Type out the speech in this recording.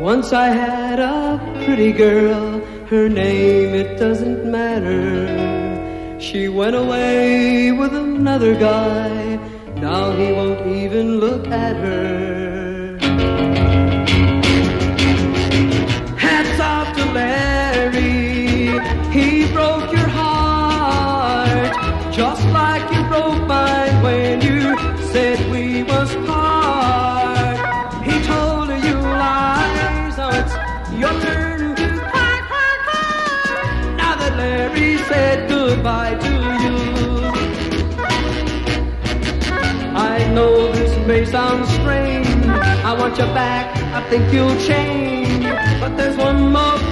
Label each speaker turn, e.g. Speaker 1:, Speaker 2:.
Speaker 1: Once I had a pretty girl, her name it doesn't matter. She went away with another guy, now he won't even look at her. Hats off to Larry, he broke your heart, just like you broke mine when you said we must part. He told you lies, now it's your turn to cry, cry, cry. Now that Larry said goodbye to you, I know this may sound strange, I want you back, I think you'll change, but there's one more